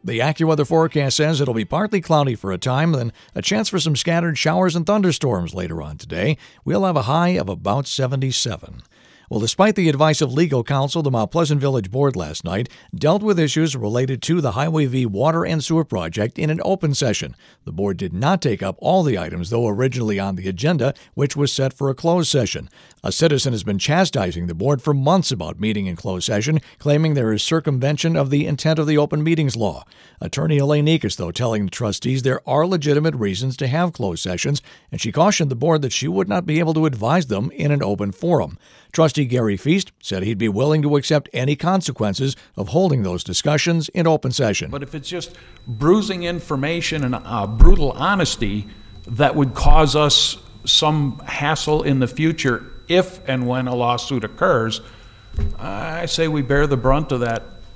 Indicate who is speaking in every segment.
Speaker 1: The AccuWeather forecast says it'll be partly cloudy for a time, then a chance for some scattered showers and thunderstorms later on today. We'll have a high of about 77. Well, despite the advice of legal counsel, the Mount Pleasant Village Board last night dealt with issues related to the Highway V water and sewer project in an open session. The board did not take up all the items, though originally on the agenda, which was set for a closed session. A citizen has been chastising the board for months about meeting in closed session, claiming there is circumvention of the intent of the open meetings law. Attorney Elaine Ekus, though, telling the trustees there are legitimate reasons to have closed sessions, and she cautioned the board that she would not be able to advise them in an open forum. Trustee Gary Feast said he'd be willing to accept any consequences of holding those discussions in open session.
Speaker 2: But if it's just bruising information and brutal honesty that would cause us some hassle in the future if and when a lawsuit occurs, I say we bear the brunt of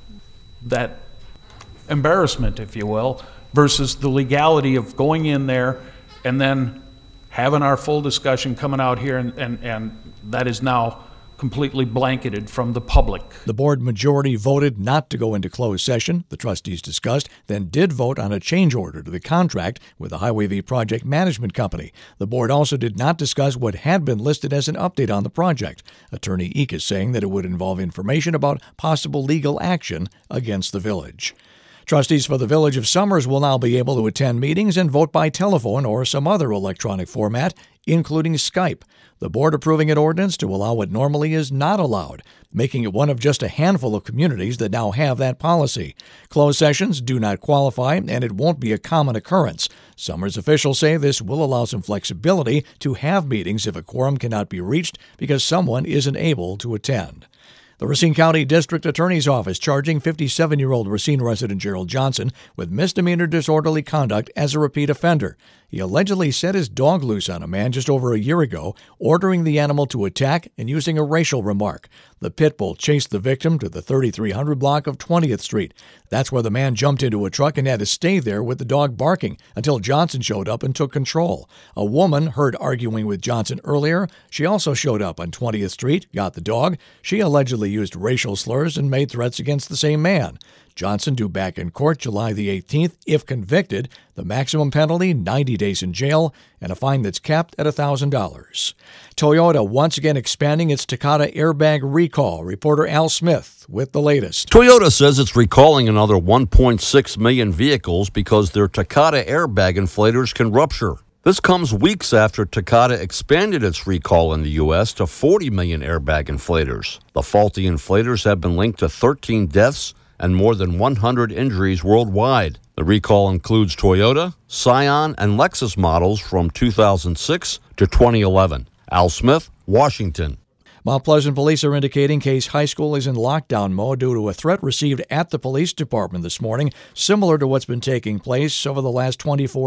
Speaker 2: that embarrassment, if you will, versus the legality of going in there and then having our full discussion coming out here and that is now completely blanketed from the public.
Speaker 1: The board majority voted not to go into closed session, the trustees discussed, then did vote on a change order to the contract with the Highway V Project Management Company. The board also did not discuss what had been listed as an update on the project. Attorney Ekus saying that it would involve information about possible legal action against the village. Trustees for the Village of Somers will now be able to attend meetings and vote by telephone or some other electronic format, including Skype. The board approving an ordinance to allow what normally is not allowed, making it one of just a handful of communities that now have that policy. Closed sessions do not qualify, and it won't be a common occurrence. Somers officials say this will allow some flexibility to have meetings if a quorum cannot be reached because someone isn't able to attend. The Racine County District Attorney's Office charging 57-year-old Racine resident Gerald Johnson with misdemeanor disorderly conduct as a repeat offender. He allegedly set his dog loose on a man just over a year ago, ordering the animal to attack and using a racial remark. The pit bull chased the victim to the 3300 block of 20th Street. That's where the man jumped into a truck and had to stay there with the dog barking until Johnson showed up and took control. A woman heard arguing with Johnson earlier. She also showed up on 20th Street, got the dog. She allegedly used racial slurs and made threats against the same man. Johnson due back in court July the 18th if convicted. The maximum penalty, 90 days in jail, and a fine that's capped at $1,000. Toyota once again expanding its Takata airbag recall. Reporter Al Smith with the latest.
Speaker 3: Toyota says it's recalling another 1.6 million vehicles because their Takata airbag inflators can rupture. This comes weeks after Takata expanded its recall in the U.S. to 40 million airbag inflators. The faulty inflators have been linked to 13 deaths and more than 100 injuries worldwide. The recall includes Toyota, Scion, and Lexus models from 2006 to 2011. Al Smith, Washington.
Speaker 1: Mount Pleasant police are indicating Case High School is in lockdown mode due to a threat received at the police department this morning, similar to what's been taking place over the last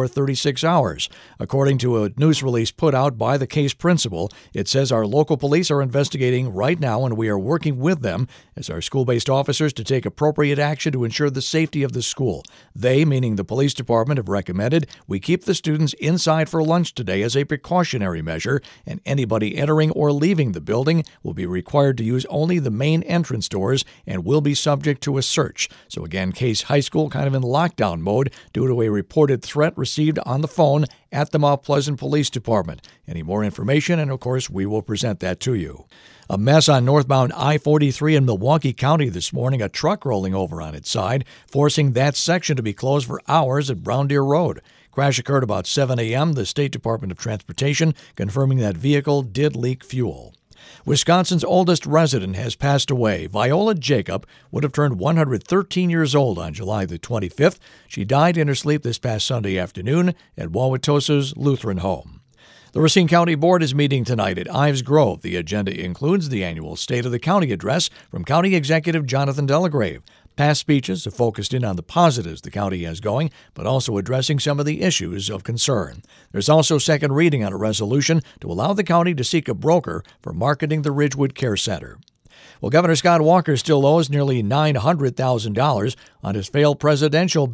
Speaker 1: 36 hours. According to a news release put out by the Case principal, it says our local police are investigating right now and we are working with them as our school-based officers to take appropriate action to ensure the safety of the school. They, meaning the police department, have recommended we keep the students inside for lunch today as a precautionary measure, and anybody entering or leaving the building will be required to use only the main entrance doors and will be subject to a search. So again, Case High School kind of in lockdown mode due to a reported threat received on the phone at the Mount Pleasant Police Department. Any more information, and of course, we will present that to you. A mess on northbound I-43 in Milwaukee County this morning, a truck rolling over on its side, forcing that section to be closed for hours at Brown Deer Road. Crash occurred about 7 a.m., the State Department of Transportation confirming that vehicle did leak fuel. Wisconsin's oldest resident has passed away. Viola Jacob would have turned 113 years old on July the 25th. She died in her sleep this past Sunday afternoon at Wauwatosa's Lutheran home. The Racine County Board is meeting tonight at Ives Grove. The agenda includes the annual State of the County address from County Executive Jonathan Delagrave. Past speeches have focused in on the positives the county has going, but also addressing some of the issues of concern. There's also second reading on a resolution to allow the county to seek a broker for marketing the Ridgewood Care Center. Well, Governor Scott Walker still owes nearly $900,000 on his failed presidential bid.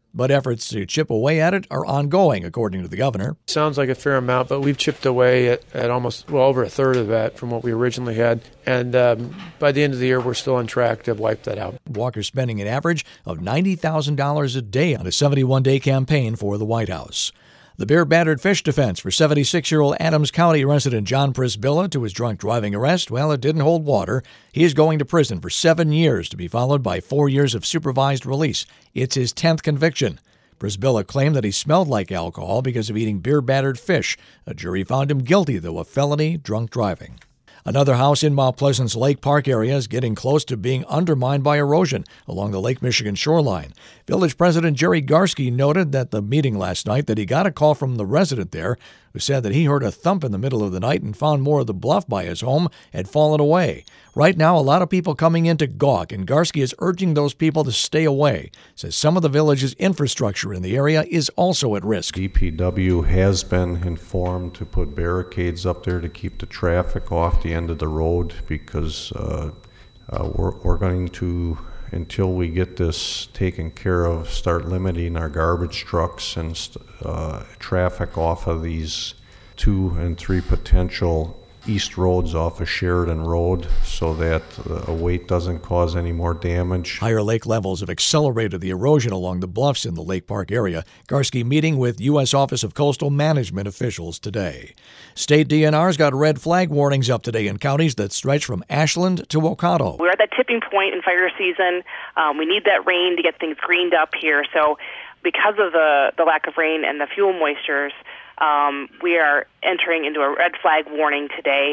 Speaker 1: But efforts to chip away at it are ongoing, according to the governor.
Speaker 4: Sounds like a fair amount, but we've chipped away at almost, over a third of that from what we originally had. And by the end of the year, we're still on track to wipe that out.
Speaker 1: Walker's spending an average of $90,000 a day on a 71-day campaign for the White House. The beer-battered fish defense for 76-year-old Adams County resident John Prisbilla to his drunk driving arrest, well, it didn't hold water. He is going to prison for 7 years to be followed by 4 years of supervised release. It's his 10th conviction. Prisbilla claimed that he smelled like alcohol because of eating beer-battered fish. A jury found him guilty, though, of felony drunk driving. Another house in Mount Pleasant's Lake Park area is getting close to being undermined by erosion along the Lake Michigan shoreline. Village President Jerry Garski noted at the meeting last night that he got a call from the resident there who said that he heard a thump in the middle of the night and found more of the bluff by his home had fallen away. Right now, a lot of people coming in to gawk, and Garski is urging those people to stay away. Says some of the village's infrastructure in the area is also at risk.
Speaker 5: DPW has been informed to put barricades up there to keep the traffic off the end of the road because we're going to, until we get this taken care of, start limiting our garbage trucks and traffic off of these 2 and 3 potential east roads off of Sheridan Road so that a weight doesn't cause any more damage.
Speaker 1: Higher lake levels have accelerated the erosion along the bluffs in the Lake Park area. Garski meeting with U.S. Office of Coastal Management officials today. State DNR's got red flag warnings up today in counties that stretch from Ashland to Ocado.
Speaker 6: We're at that tipping point in fire season. We need that rain to get things greened up here. So because of the lack of rain and the fuel moistures, we are entering into a red flag warning today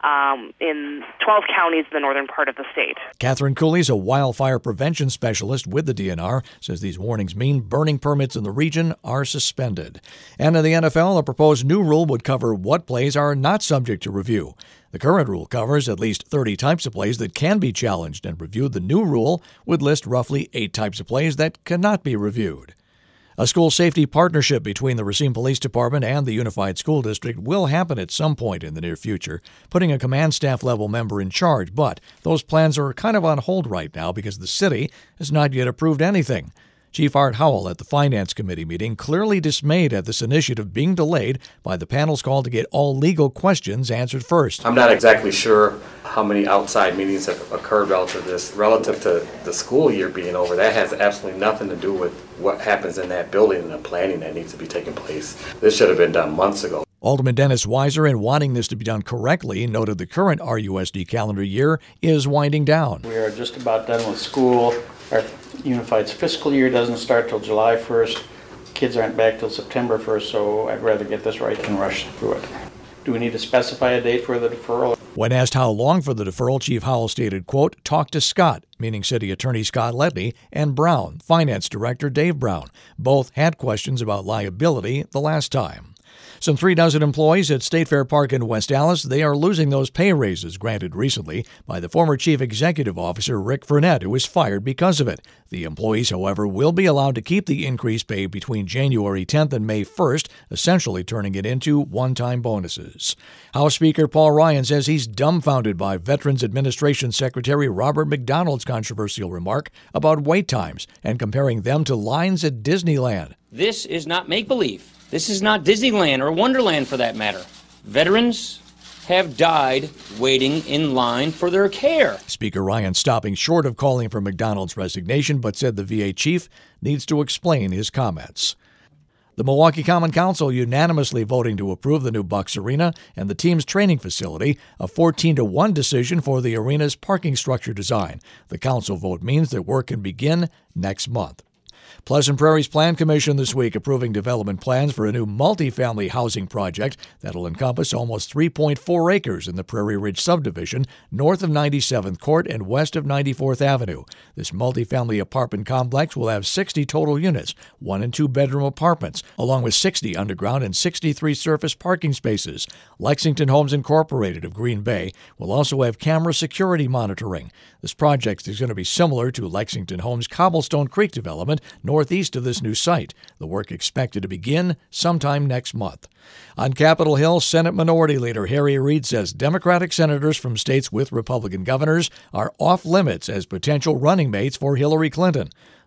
Speaker 6: in 12 counties in the northern part of the state.
Speaker 1: Catherine Cooley's a wildfire prevention specialist with the DNR, says these warnings mean burning permits in the region are suspended. And in the NFL, a proposed new rule would cover what plays are not subject to review. The current rule covers at least 30 types of plays that can be challenged and reviewed. The new rule would list roughly 8 types of plays that cannot be reviewed. A school safety partnership between the Racine Police Department and the Unified School District will happen at some point in the near future, putting a command staff level member in charge. But those plans are kind of on hold right now because the city has not yet approved anything. Chief Art Howell at the Finance Committee meeting clearly dismayed at this initiative being delayed by the panel's call to get all legal questions answered first.
Speaker 7: I'm not exactly sure how many outside meetings have occurred relative to this. Relative to the school year being over, that has absolutely nothing to do with what happens in that building and the planning that needs to be taking place. This should have been done months ago.
Speaker 1: Alderman Dennis Weiser, in wanting this to be done correctly, noted the current RUSD calendar year is winding down.
Speaker 8: We are just about done with school. Our Unified's fiscal year doesn't start till July 1st. Kids aren't back till September 1st, so I'd rather get this right than rush through it. Do we need to specify a date for the deferral?
Speaker 1: When asked how long for the deferral, Chief Howell stated, quote, "Talk to Scott," meaning City Attorney Scott Ledley, and Brown, Finance Director Dave Brown. Both had questions about liability the last time. Some 36 employees at State Fair Park in West Allis, they are losing those pay raises granted recently by the former Chief Executive Officer Rick Furnett, who was fired because of it. The employees, however, will be allowed to keep the increased pay between January 10th and May 1st, essentially turning it into one-time bonuses. House Speaker Paul Ryan says he's dumbfounded by Veterans Administration Secretary Robert McDonald's controversial remark about wait times and comparing them to lines at Disneyland.
Speaker 9: This is not make-believe. This is not Disneyland or Wonderland for that matter. Veterans have died waiting in line for their care.
Speaker 1: Speaker Ryan stopping short of calling for McDonald's resignation, but said the VA chief needs to explain his comments. The Milwaukee Common Council unanimously voting to approve the new Bucks Arena and the team's training facility, a 14-1 decision for the arena's parking structure design. The council vote means that work can begin next month. Pleasant Prairie's Plan Commission this week approving development plans for a new multifamily housing project that'll encompass almost 3.4 acres in the Prairie Ridge subdivision north of 97th Court and west of 94th Avenue. This multifamily apartment complex will have 60 total units, 1- and 2-bedroom apartments, along with 60 underground and 63 surface parking spaces. Lexington Homes Incorporated of Green Bay will also have camera security monitoring. This project is going to be similar to Lexington Homes' Cobblestone Creek development northeast of this new site. The work expected to begin sometime next month. On Capitol Hill, Senate Minority Leader Harry Reid says Democratic senators from states with Republican governors are off limits as potential running mates for Hillary Clinton.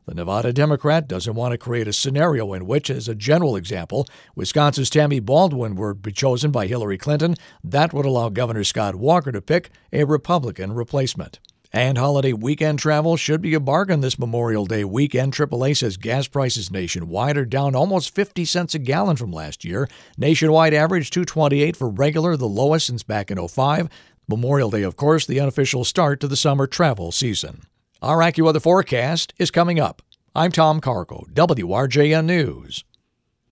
Speaker 1: The Nevada Democrat doesn't want to create a scenario in which, as a general example, Wisconsin's Tammy Baldwin were be chosen by Hillary Clinton. That would allow Governor Scott Walker to pick a Republican replacement. And holiday weekend travel should be a bargain this Memorial Day weekend. AAA says gas prices nationwide are down almost 50 cents a gallon from last year. Nationwide average $2.28 for regular, the lowest since back in 2005. Memorial Day, of course, the unofficial start to the summer travel season. Our AccuWeather forecast is coming up. I'm Tom Cargo, WRJN News.